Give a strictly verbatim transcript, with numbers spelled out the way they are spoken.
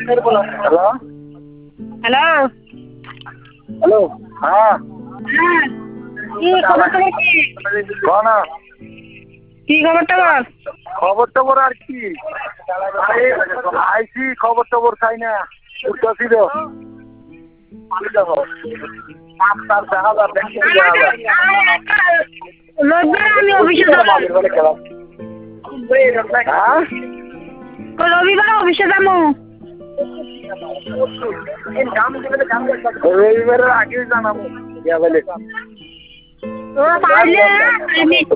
hello hello hello হ্যাঁ হ্যাঁ কি খবর টবর কি বল না কি খবর টবর খবর টবর আর কি আইসি খবর টবর চাই না উঠতেছি তো আমি যাবো আপনার দেখা যাবে রবিবার আমি অফিসে যাবো হ্যাঁ রবিবার অফিসে যাবো রবিবারের আগে জানাবো ও পারলে